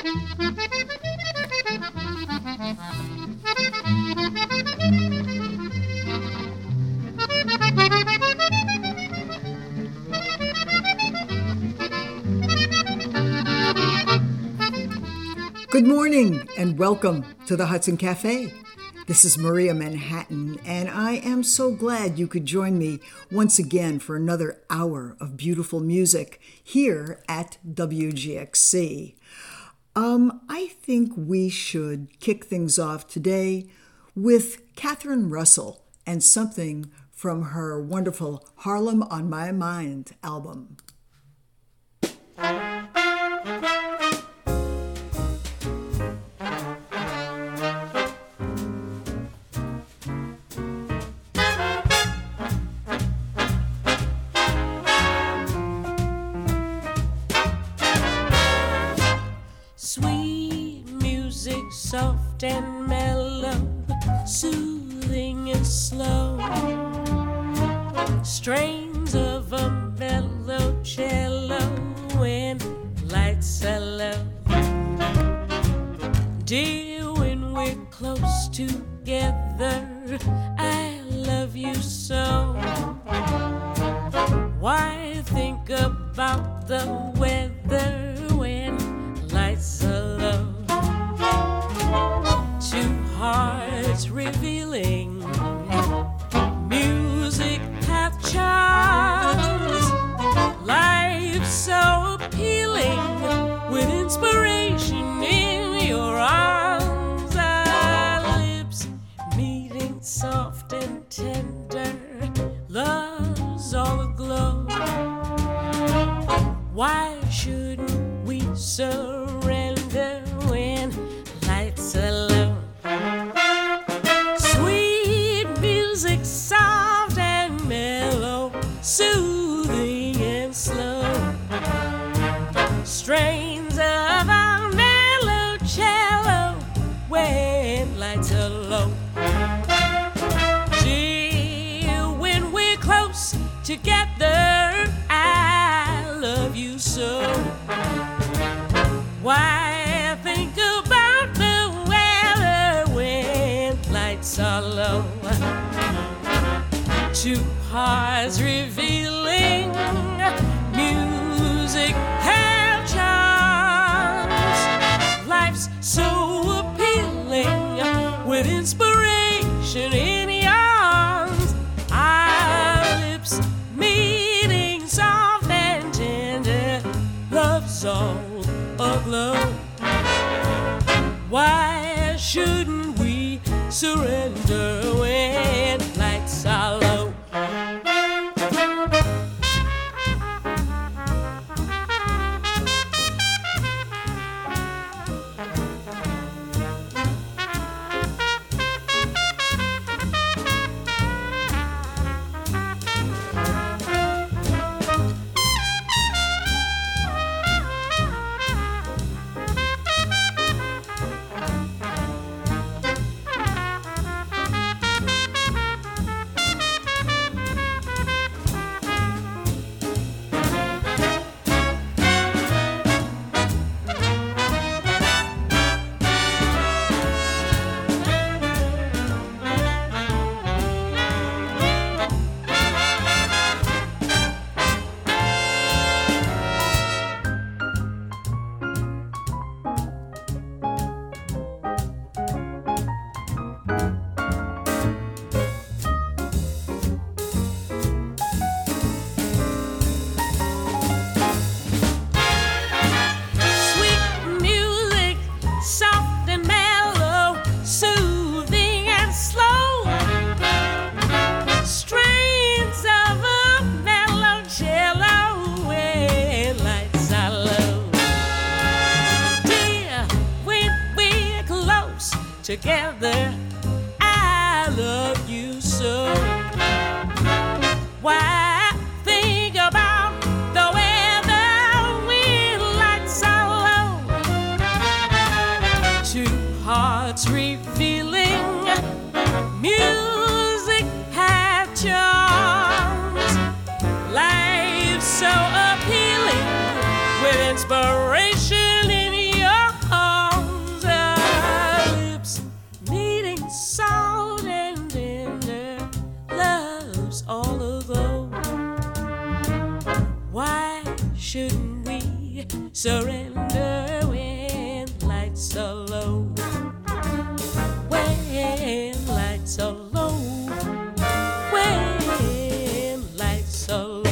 Good morning and welcome to the Hudson Cafe. This is Maria Manhattan, and I am so glad you could join me once again for another hour of beautiful music here at WGXC. I think we should kick things off today with Catherine Russell and something from her wonderful Harlem on My Mind album. Soft and mellow, soothing and slow, strains of a mellow cello when lights are low. Dear, when we're close together, I love you so. Why think about the weather when lights are low? Two hearts revealing, music hath charms, life so appealing, with inspiration in your arms. Our lips meeting soft and tender, love's all aglow. Why shouldn't we surrender when lights are low? Sweet music, soft and mellow, soothing and slow, strains of our mellow cello when lights are low. Dear, when we're close together, I love you so. Why think about the weather when lights are low? Two hearts revealing, music have charms, life's so appealing, with inspiration in your arms. Our lips meeting soft and tender, love's all aglow. Why shouldn't we surrender when lights are low? Together, I love you so. Why think about the weather when lights are low? Two hearts revealing, music had charms, life so appealing, with inspiration in your heart. shouldn't we surrender when lights are low? When lights are low, when lights are low.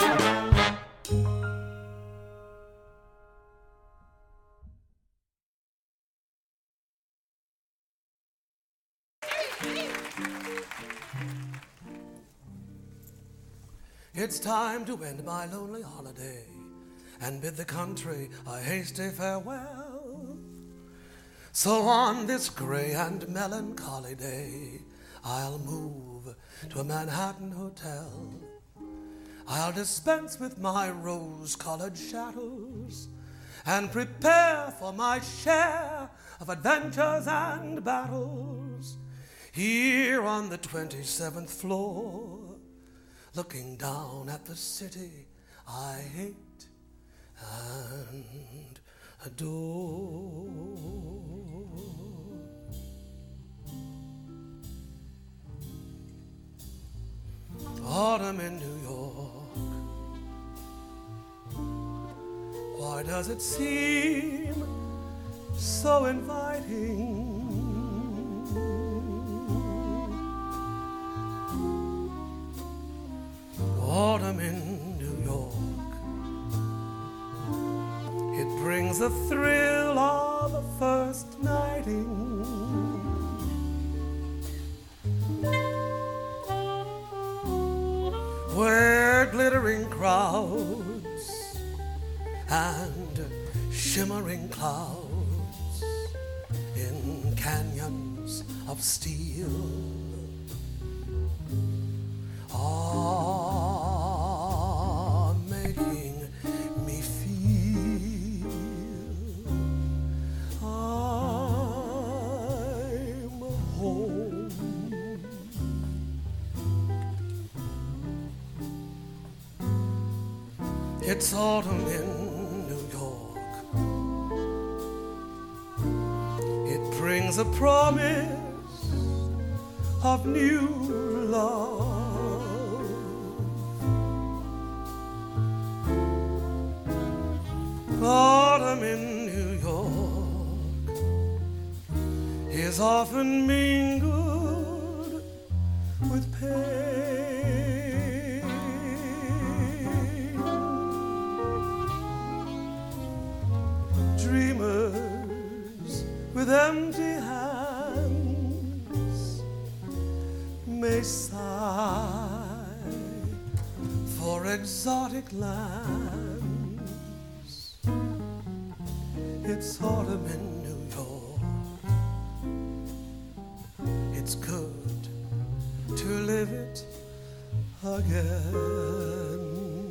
It's time to end my lonely holiday and bid the country a hasty farewell. So on this gray and melancholy day, I'll move to a Manhattan hotel. I'll dispense with my rose-colored shadows and prepare for my share of adventures and battles. Here on the 27th floor, looking down at the city I hate and adore. Autumn in New York, why does it seem so inviting? Autumn in New York, it brings the thrill of a first nighting. Where glittering crowds and shimmering clouds in canyons of steel are making me feel I'm home. It's autumn in New York. It brings a promise of new love. Autumn in New York is often mingled with pain. Dreamers with empty hands may sigh for exotic lands. It's autumn in New York. It's good to live it again.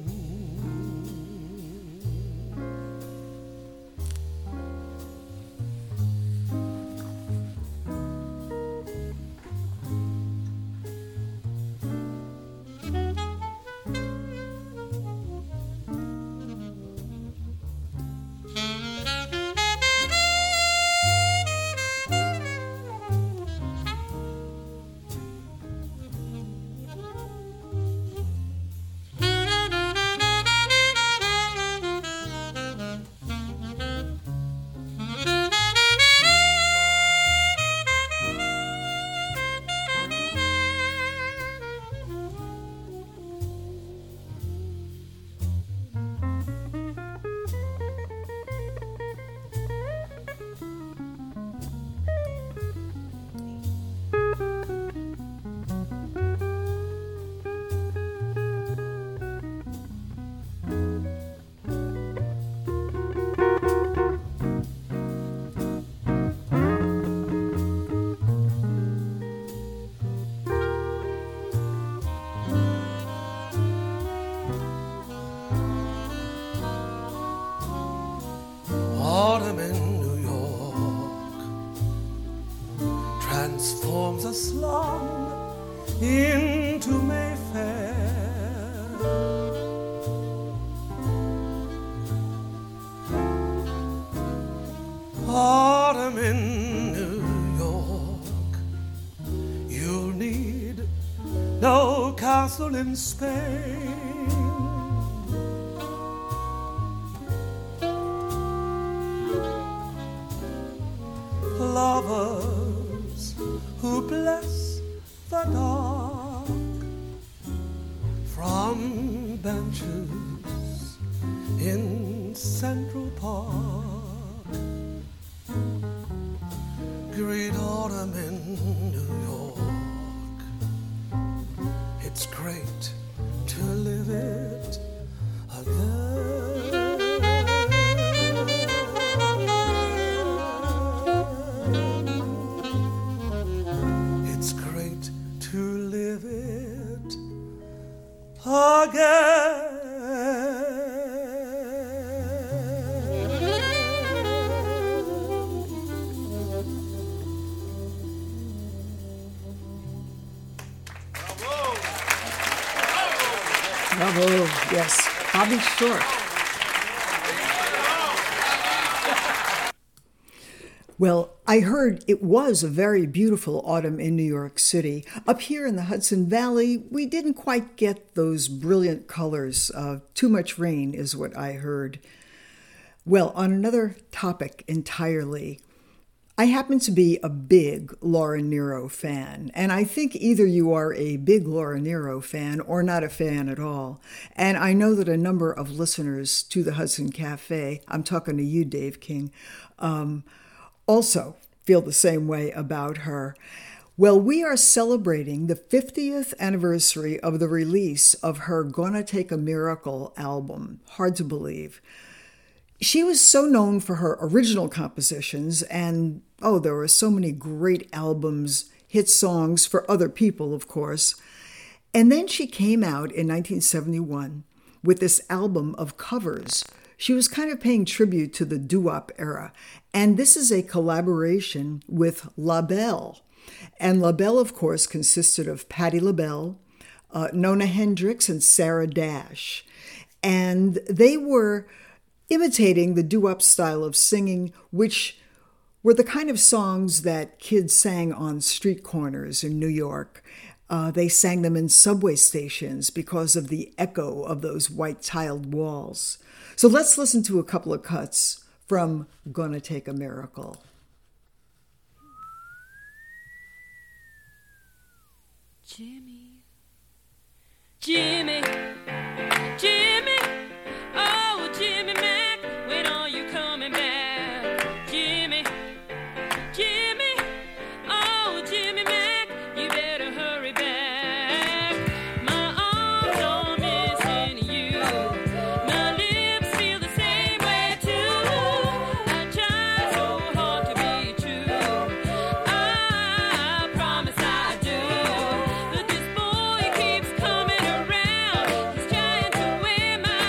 Autumn in New York transforms a slum into Mayfair. Autumn in New York, you'll need no castle in Spain. in Central Park. Great autumn in New York. It's great to live it again. It's great to live it again. Bravo. Yes, Bobby Short. Well, I heard it was a very beautiful autumn in New York City. Up here in the Hudson Valley, we didn't quite get those brilliant colors. Too much rain is what I heard. Well, on another topic entirely, I happen to be a big Laura Nyro fan, and I think either you are a big Laura Nyro fan or not a fan at all. And I know that a number of listeners to the Hudson Cafe, I'm talking to you, Dave King, also feel the same way about her. Well, we are celebrating the 50th anniversary of the release of her Gonna Take a Miracle album. Hard to believe. She was so known for her original compositions, and there were so many great albums, hit songs for other people, of course. And then she came out in 1971 with this album of covers. She was kind of paying tribute to the doo-wop era. And this is a collaboration with LaBelle. And LaBelle, of course, consisted of Patti LaBelle, Nona Hendryx, and Sarah Dash. And they were imitating the doo-wop style of singing, which were the kind of songs that kids sang on street corners in New York. They sang them in subway stations because of the echo of those white tiled walls. So let's listen to a couple of cuts from Gonna Take a Miracle. Jimmy, Jimmy, Jimmy, oh Jimmy Mac, when are you coming back? Jimmy, Jimmy, oh Jimmy Mac, you better hurry back. My arms are missing you, my lips feel the same way too. I try so hard to be true, I promise I do. But this boy keeps coming around, he's trying to wear my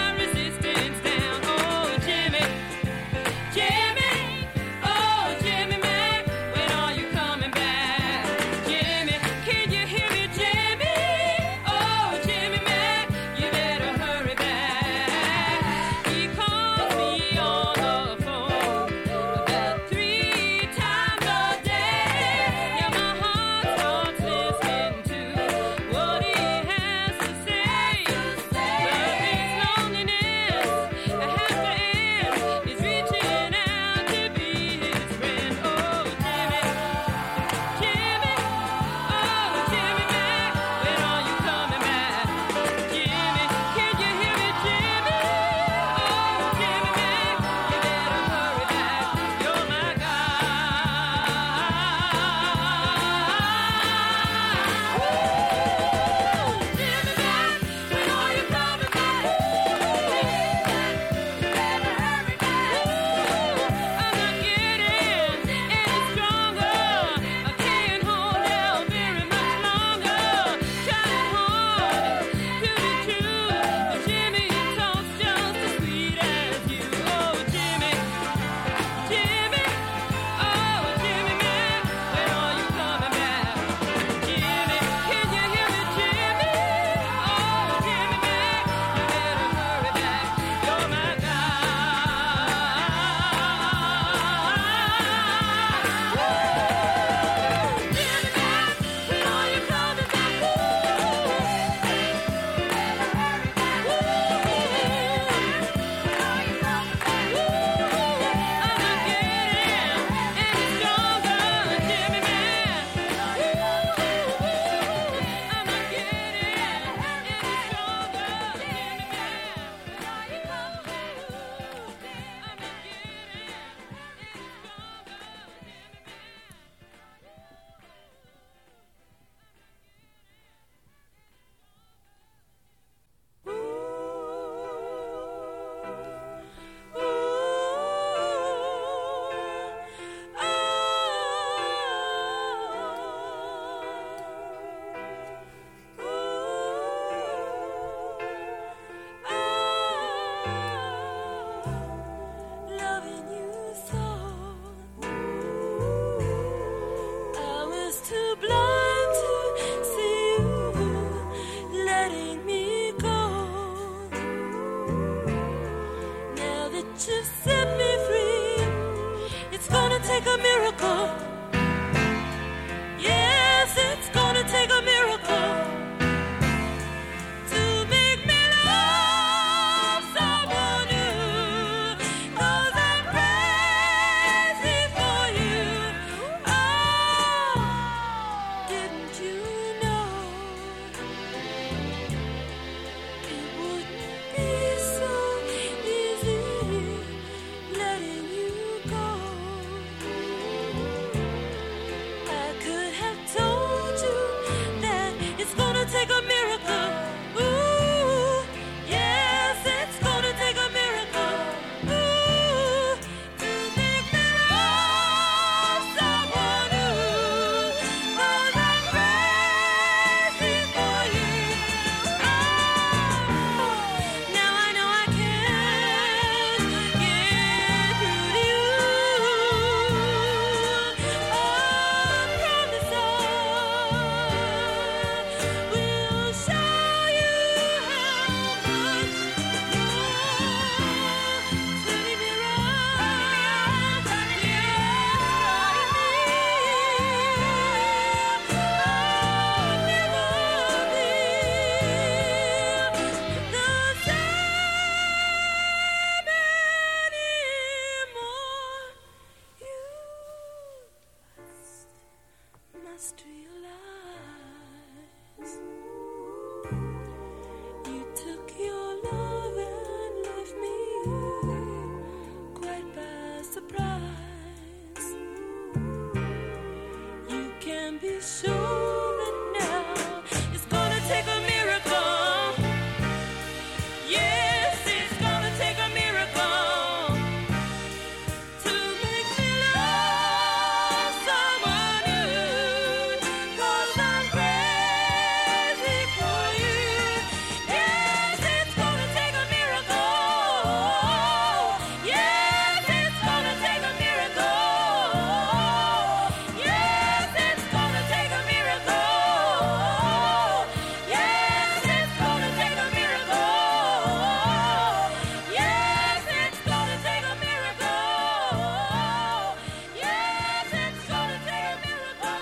set me free. It's gonna take a miracle. Yes, it's gonna take a miracle to make me love someone new. 'Cause I'm crazy for you. Oh, didn't you know it wouldn't be so easy letting you go? I could have told you that it's gonna take a miracle. Ooh, yes, it's gonna take a miracle. Ooh, to make me love someone new. 'Cause I'm crazy for you. Oh, now I know I can't get through to you. I promise I will show you how much you're turning me around. I'll never be the same anymore. You must realize you took your love and left me quite by surprise. You can be sure that now it's gonna take a miracle. Yes, it's gonna take a miracle to make me love someone new. 'Cause I'm crazy for you. Yes, it's gonna take a miracle. Yes, it's gonna take a miracle. Yes, it's gonna take a miracle. Yes, it's gonna take a miracle. Yes, it's gonna take a miracle. Yes, it's gonna take a miracle.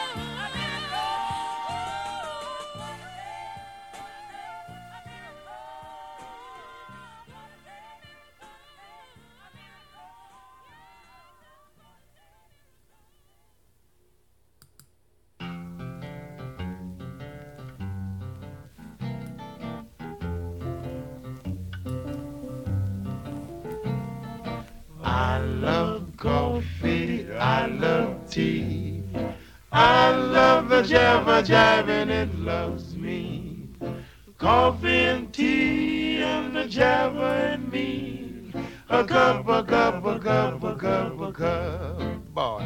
I love coffee, I love tea, I love the jabba jive and it loves me. Coffee and tea and the jabba and me. A cup, a cup, a cup, a cup, a cup, boy.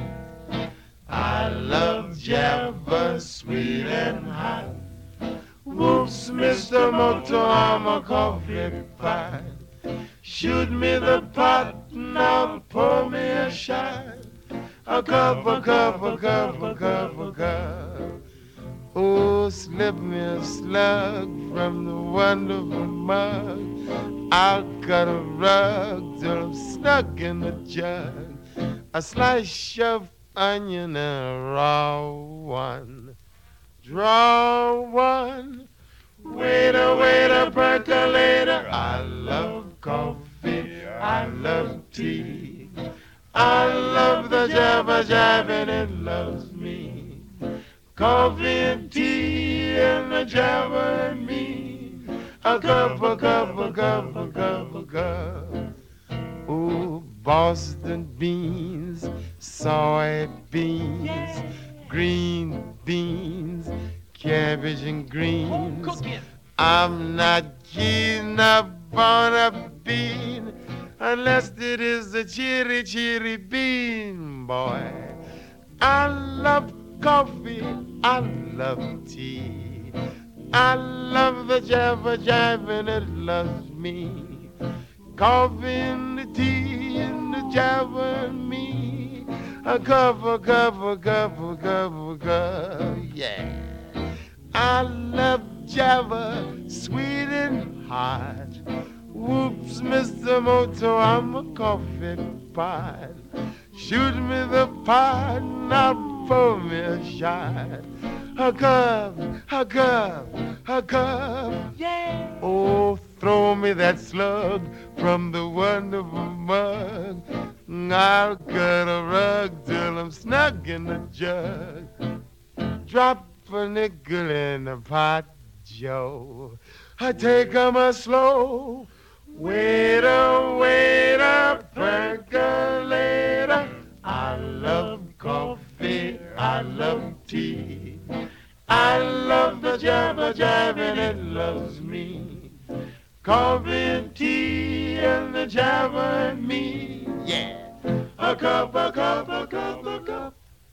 I love jabba, sweet and hot. Whoops, Mr. Motoama coffee pie. Shoot me the pot, now pour me a shot. A cup, a cup, a cup, a cup, a cup. Oh, slip me a slug from the wonderful mug. I'll cut a rug till I'm stuck in the jug. A slice of onion and a raw one. Draw one. Waiter, waiter, percolator. I love coffee, I love tea. I love the jabba jive and it loves me. Coffee and tea and the jabba and me. A cup, a cup, a cup, a cup, a cup. Oh, Boston beans, soybeans, green beans, cabbage and greens. I'm not keen upon a bean unless it is a cheery, cheery bean, boy. I love coffee, I love tea. I love the jabba jive and it loves me. Coffee and the tea and the jabba and me. A cup, a cup, a cup, a cup, a cup, yeah. I love Java, sweet and hot. Whoops, Mr. Moto, I'm a coffee pot. Shoot me the pot, now pour me a shot. A cup, a cup, a cup, yeah. Oh, throw me that slug from the wonderful mug. I'll cut a rug till I'm snug in the jug. Drop a nickel in the pot, Joe. I take 'em a slow. Waiter, waiter, percolator. I love coffee, I love tea. I love the jabber jab and it loves me. Coffee and tea and the jabber and me. Yeah. A cup, a cup, a cup, a cup.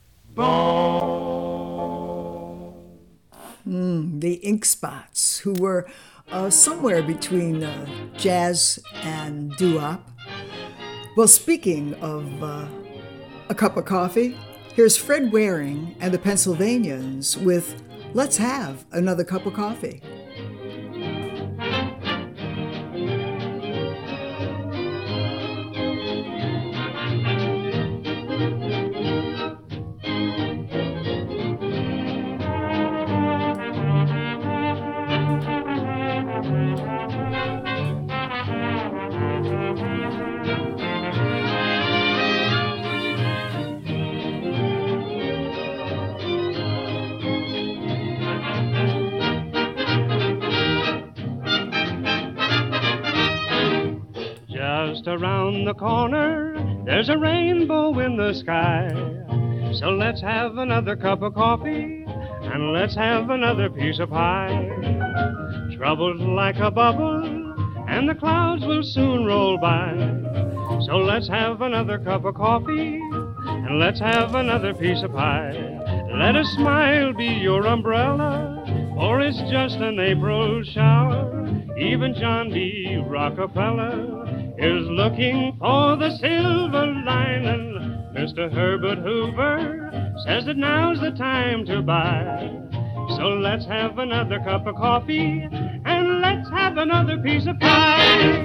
Boom. The Ink Spots, who were somewhere between jazz and doo-wop. Well, speaking of a cup of coffee, here's Fred Waring and the Pennsylvanians with Let's Have Another Cup of Coffee. Just around the corner, there's a rainbow in the sky. So let's have another cup of coffee, and let's have another piece of pie. Trouble's like a bubble, and the clouds will soon roll by. So let's have another cup of coffee, and let's have another piece of pie. Let a smile be your umbrella, or it's just an April shower. Even John D. Rockefeller is looking for the silver lining. Mr. Herbert Hoover says that now's the time to buy. So let's have another cup of coffee, and let's have another piece of pie.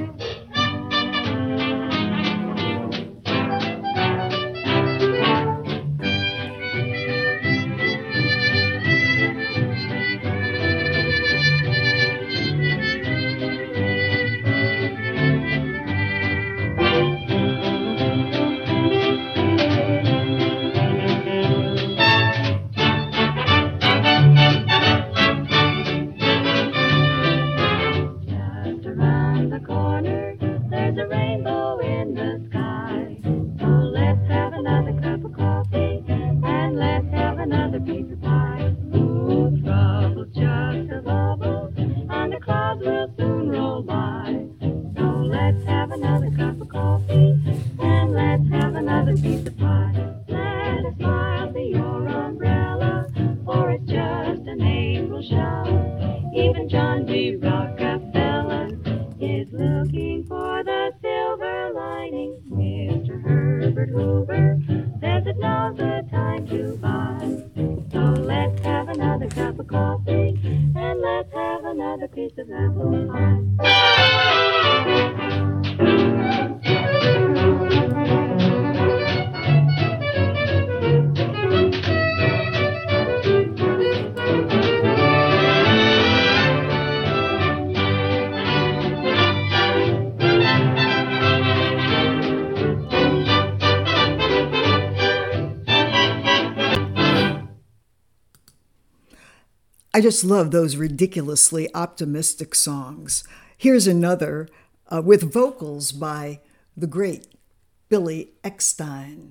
I just love those ridiculously optimistic songs. Here's another with vocals by the great Billy Eckstine.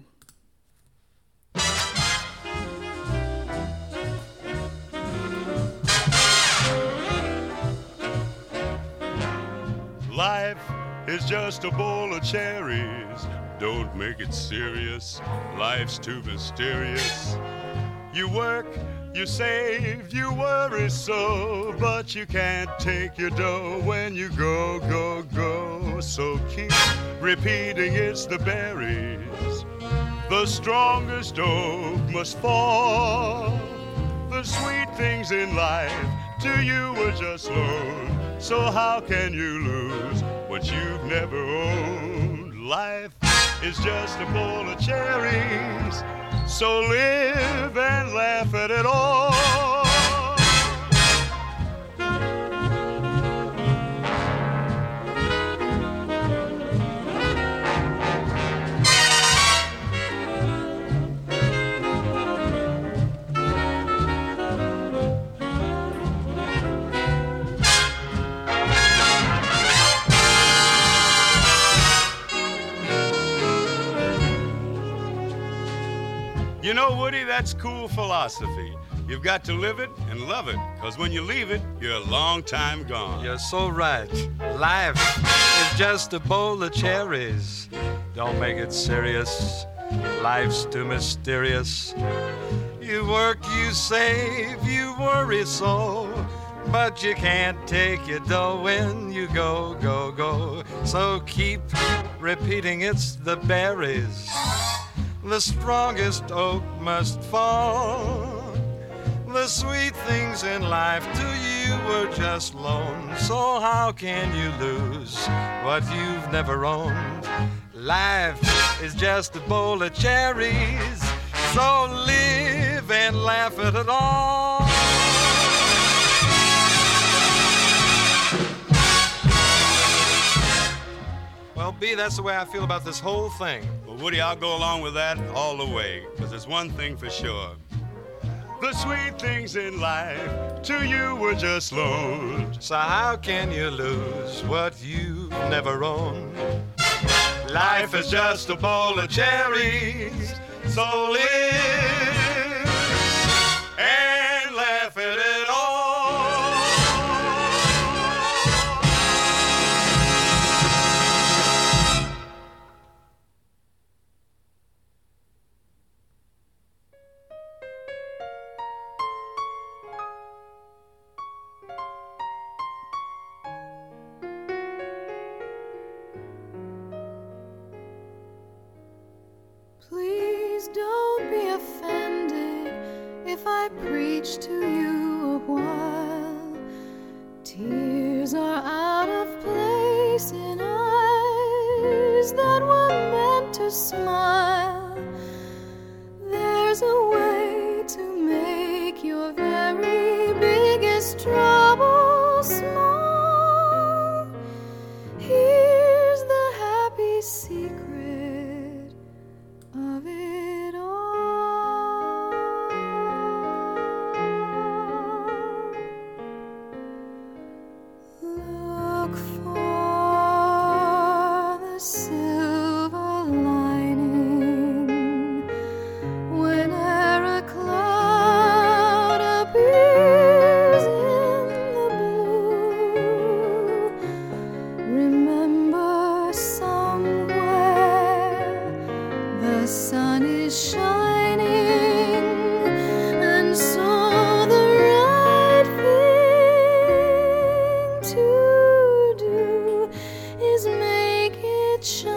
Life is just a bowl of cherries. Don't make it serious. Life's too mysterious. You work, you save, you worry so, but you can't take your dough when you go, go, go. So keep repeating it's the berries. The strongest oak must fall. The sweet things in life to you were just load. So how can you lose what you've never owned. Life is just a bowl of cherries, so live and laugh at it all. You know, Woody, that's cool philosophy. You've got to live it and love it, because when you leave it, you're a long time gone. You're so right. Life is just a bowl of cherries. Don't make it serious. Life's too mysterious. You work, you save, you worry so, but you can't take your dough when you go, go, go. So keep repeating it's the berries. The strongest oak must fall. The sweet things in life to you were just loaned. So how can you lose what you've never owned? Life is just a bowl of cherries, so live and laugh at it all. Well, B, that's the way I feel about this whole thing. Well, Woody, I'll go along with that all the way, because there's one thing for sure. The sweet things in life to you were just loaned. So how can you lose what you've never owned? Life is just a bowl of cherries, so live and laugh at it all. Please don't be offended if I preach to you a while. Tears are out of place in eyes that were meant to smile. There's a way to make your very biggest trouble small. Here's the happy secret of it all. Look for the silver lining whene'er a cloud appears in the blue. Remember, somewhere the sun is shining, and so the right thing to do is make it shine.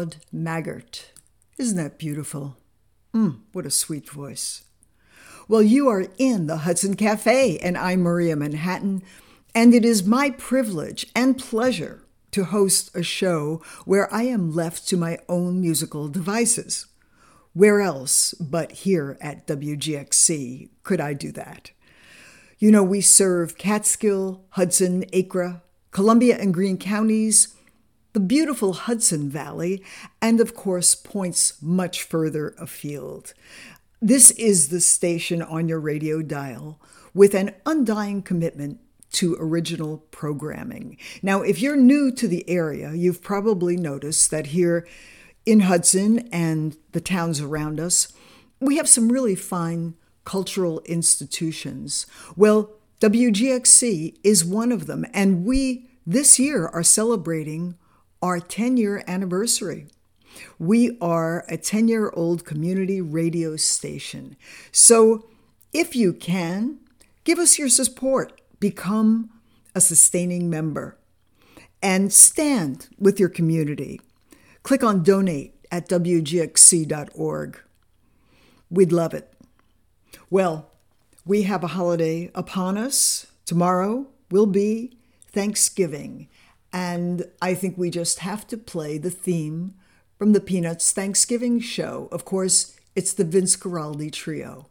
Maud Maggart. Isn't that beautiful? What a sweet voice. Well, you are in the Hudson Cafe, and I'm Maria Manhattan, and it is my privilege and pleasure to host a show where I am left to my own musical devices. Where else but here at WGXC could I do that? You know, we serve Catskill, Hudson, Acre, Columbia and Greene counties, the beautiful Hudson Valley, and of course, points much further afield. This is the station on your radio dial with an undying commitment to original programming. Now, if you're new to the area, you've probably noticed that here in Hudson and the towns around us, we have some really fine cultural institutions. Well, WGXC is one of them, and we this year are celebrating our 10-year anniversary. We are a 10-year-old community radio station. So if you can, give us your support. Become a sustaining member and stand with your community. Click on donate at wgxc.org. We'd love it. Well, we have a holiday upon us. Tomorrow will be Thanksgiving, and I think we just have to play the theme from the Peanuts Thanksgiving show. Of course, it's the Vince Guaraldi Trio.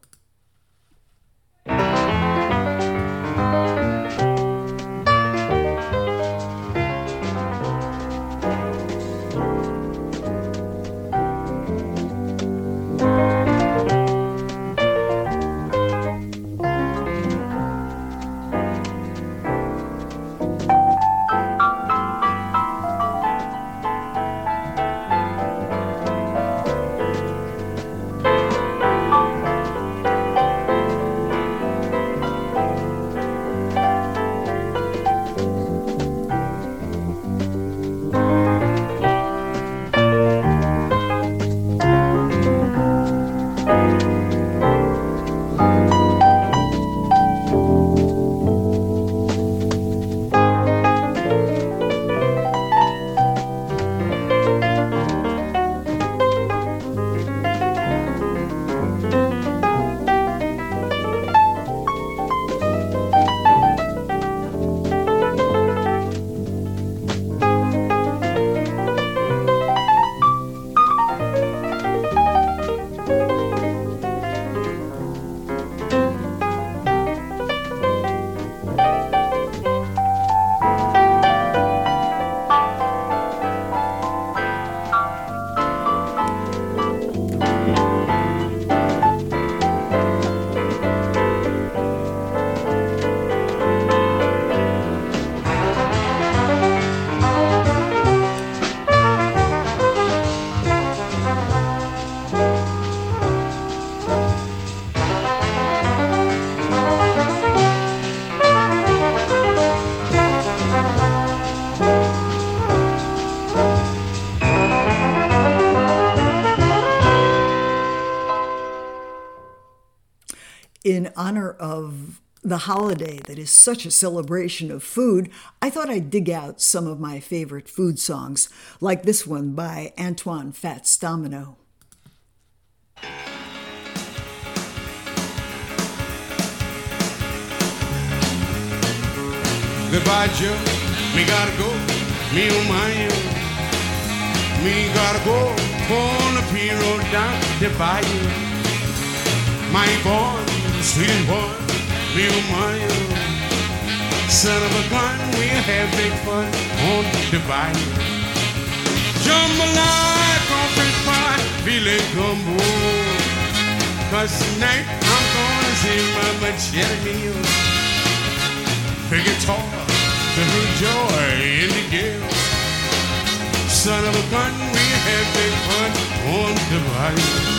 In honor of the holiday that is such a celebration of food, I thought I'd dig out some of my favorite food songs, like this one by Antoine Fats Domino. Goodbye, Joe. Me gotta go. Me oh my oh. Me gotta go on the P road down the bayou. My boy, sweet boy, me oh my oh. Son of a gun, we'll have big fun on the bayou. Jambalaya, crawfish pie, filet gumbo. 'Cause tonight I'm gonna see my machete meal. Big guitar, the joy in the gale. Son of a gun, we have big fun on the bayou.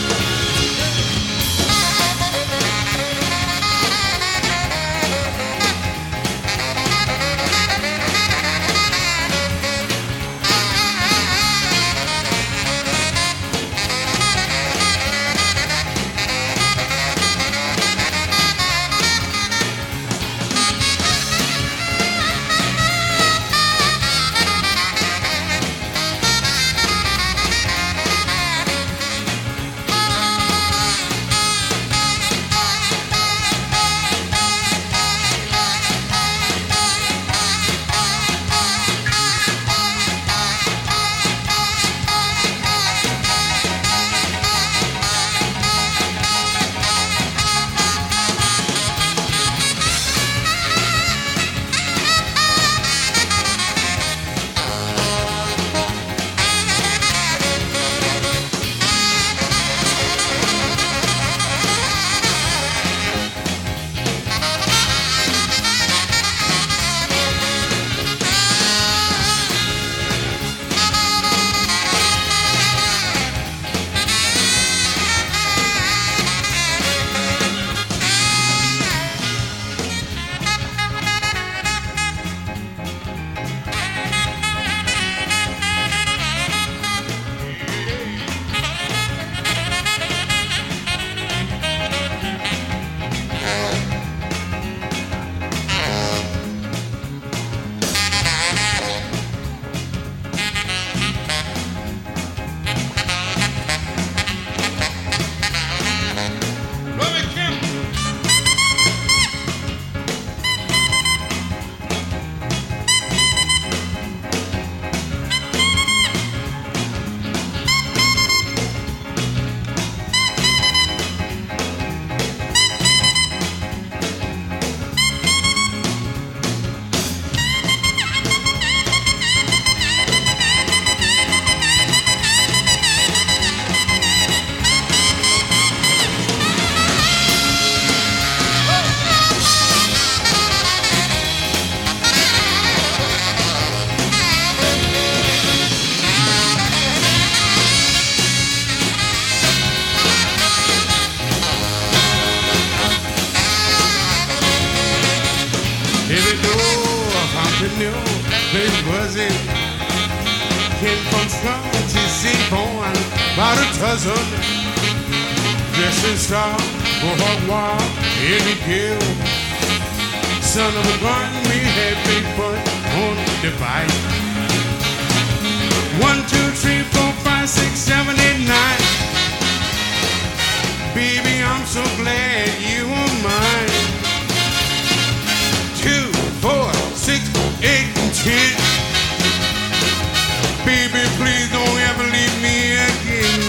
new place was it? Came from strong T.C. born about a dozen. Dressed in style, mohawk wild, every kill. Son of a gun, we had big fun on the bike. 1, 2, 3, 4, 5, 6, 7, 8, 9. Baby, I'm so glad you are mine. 2, 4, 6, 8, and 10. Baby, please don't ever leave me again.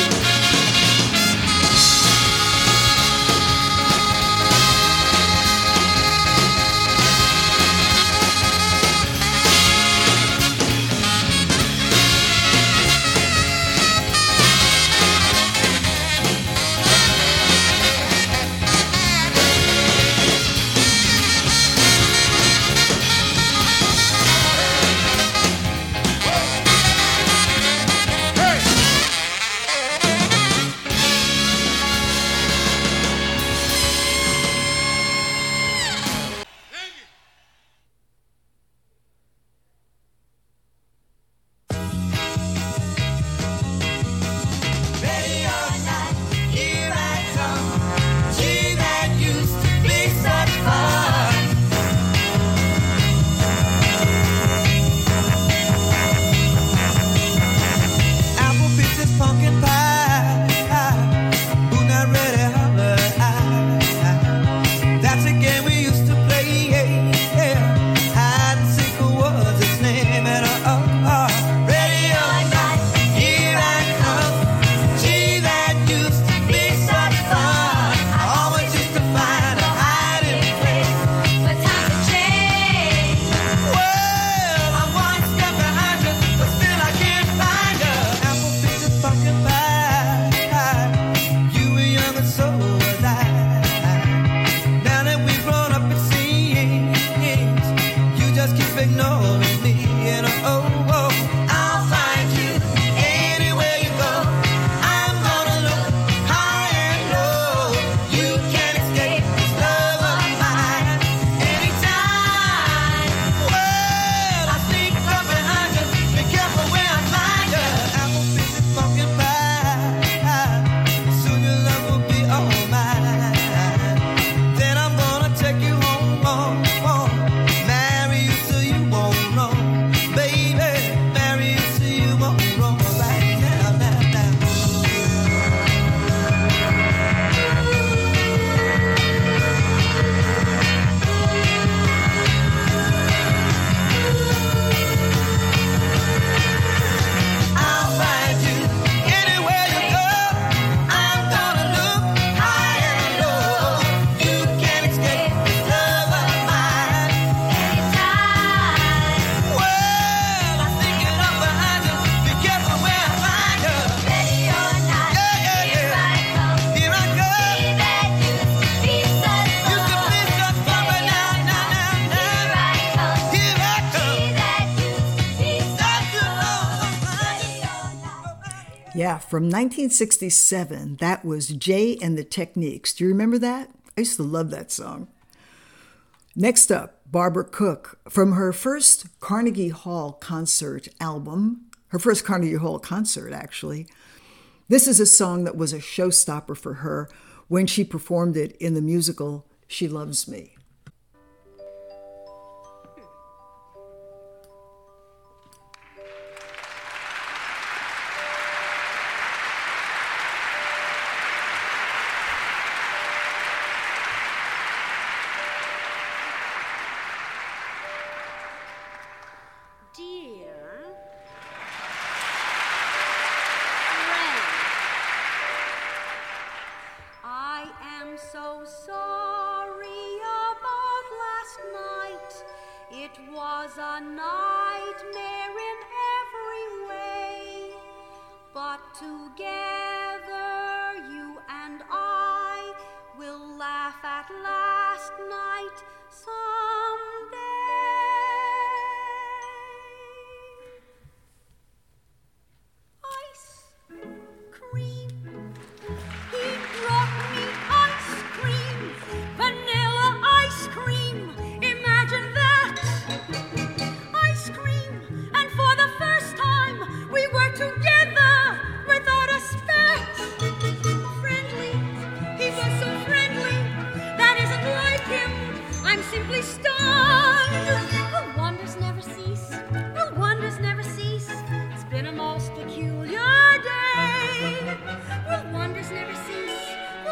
Yeah, from 1967, that was Jay and the Techniques. Do you remember that? I used to love that song. Next up, Barbara Cook, from her first Carnegie Hall concert album, her first Carnegie Hall concert, actually. This is a song that was a showstopper for her when she performed it in the musical She Loves Me. I am so sorry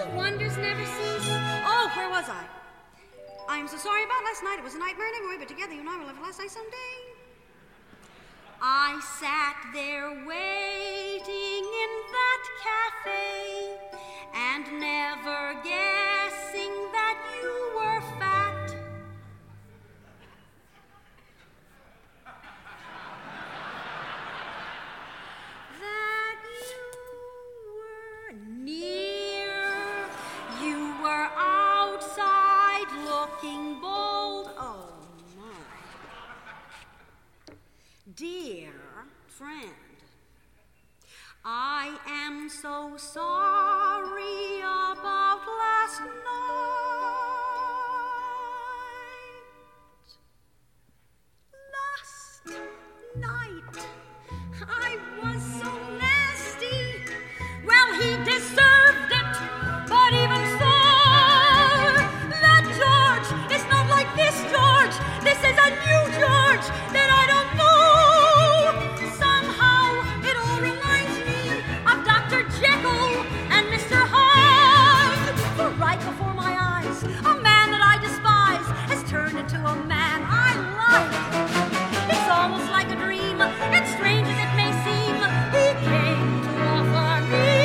Little wonders never cease. Oh, where was I? I'm so sorry about last night. It was a nightmare anyway, but together you and I will live last night someday. I sat there waiting in that cafe and never guessing that you were fat. That you were near. You were outside looking bold. Oh, my. Dear friend, I am so sorry about last night. Last night, I was so nasty. Well, he deserved it, but even so, that George is not like this George. This is a new George that I don't know. Somehow, it all reminds me of Dr. Jekyll and Mr. Hyde. For right before my eyes, a man that I despise has turned into a man I like. It's almost like a dream, and strange as it may seem, he came to offer me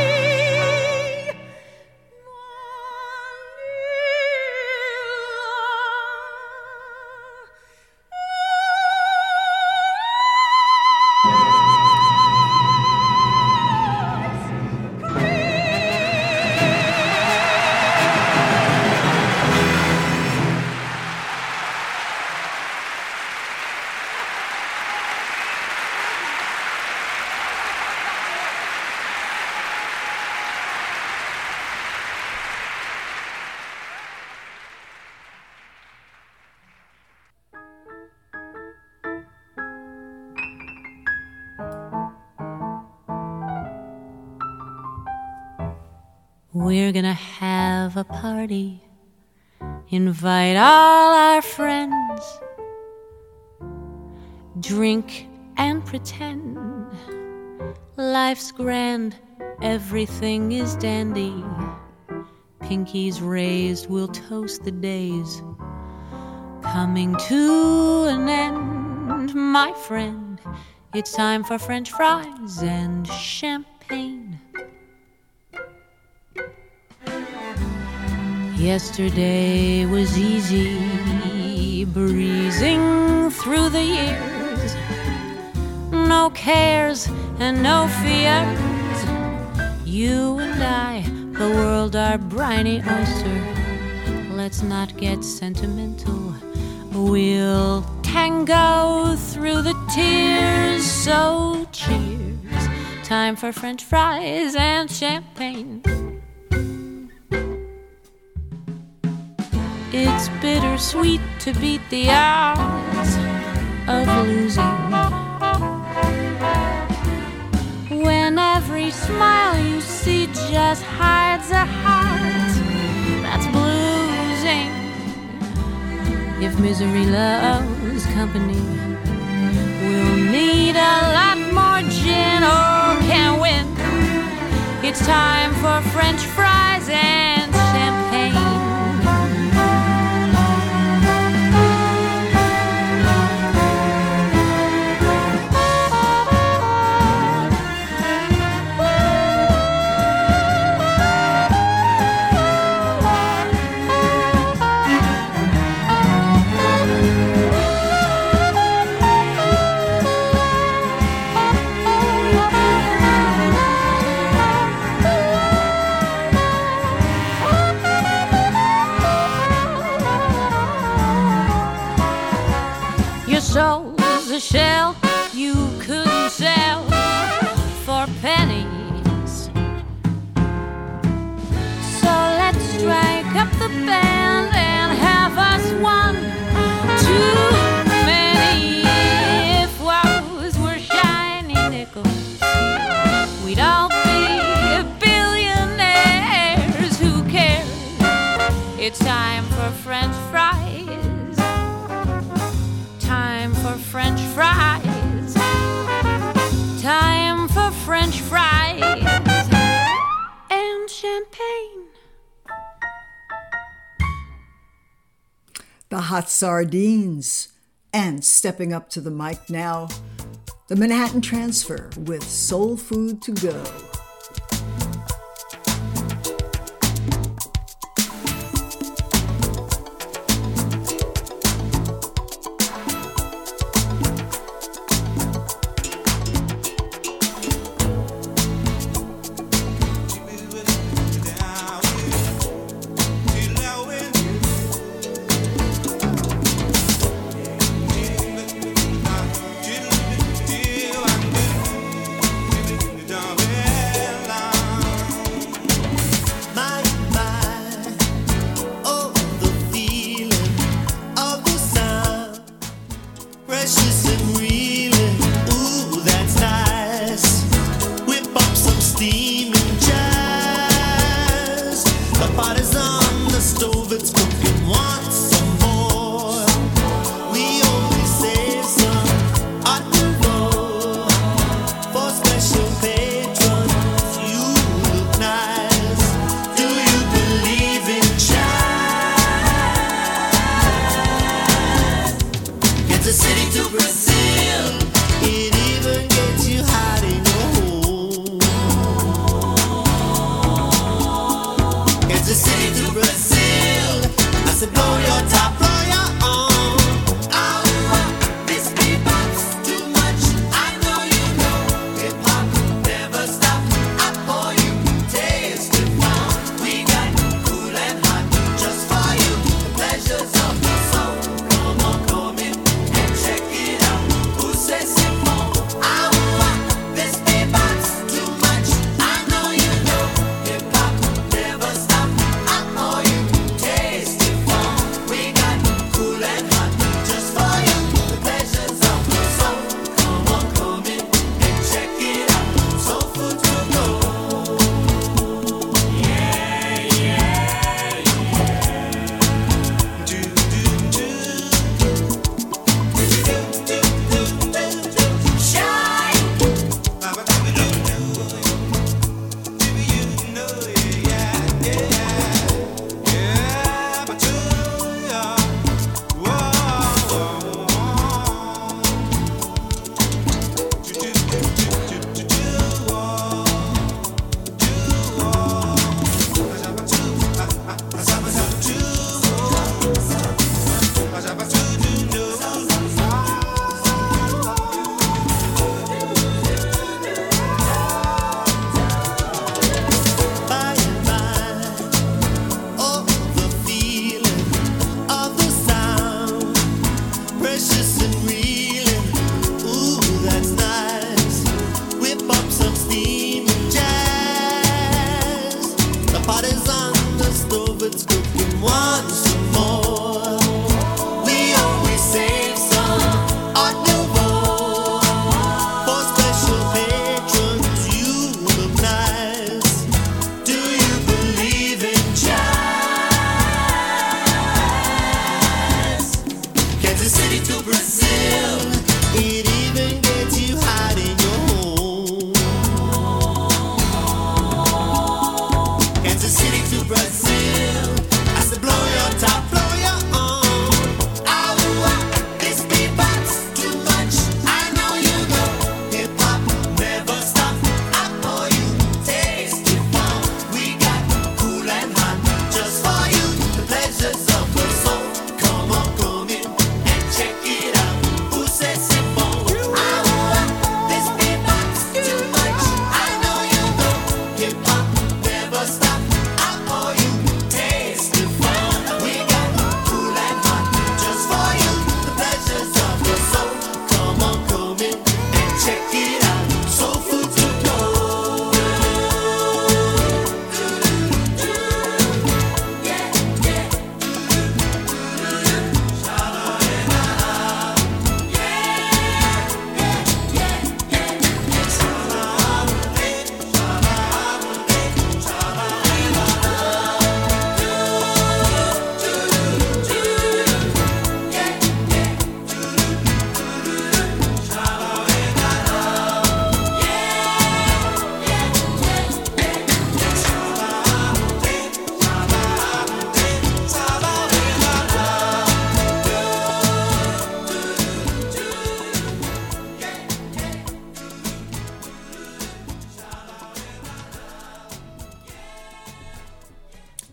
We're gonna have a party, invite all our friends, drink and pretend life's grand, everything is dandy. Pinkies raised, we'll toast the days coming to an end. My friend, it's time for French fries and champagne. Yesterday was easy, breezing through the years. No cares and no fears. You and I, the world, our briny oyster. Let's not get sentimental. We'll tango through the tears. So cheers, time for French fries and champagne. It's bittersweet to beat the odds of losing. When every smile you see just hides a heart that's bluesing. If misery loves company, we'll need a lot more gin. Oh, can't win. It's time for French fries and champagne. Soul's a shell you couldn't sell for pennies. So let's strike up the band and have us one too many. If woes were shiny nickels, we'd all be billionaires. Who cares? It's time for French fries. Time for French fries. Time for French fries and champagne. the Hot Sardines. And stepping up to the mic now, the Manhattan Transfer with Soul Food to Go. Brazil, I said blow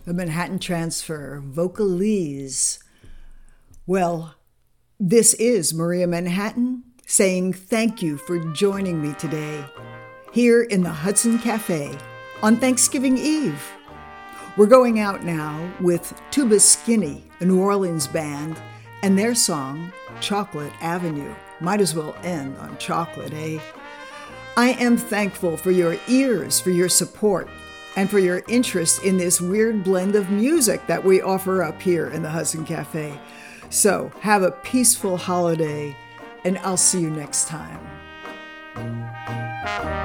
The Manhattan Transfer, Vocalese. Well, this is Maria Manhattan saying thank you for joining me today here in the Hudson Cafe on Thanksgiving Eve. We're going out now with Tuba Skinny, a New Orleans band, and their song, Chocolate Avenue. Might as well end on chocolate, eh? I am thankful for your ears, for your support, and for your interest in this weird blend of music that we offer up here in the Hudson Cafe. So have a peaceful holiday, and I'll see you next time.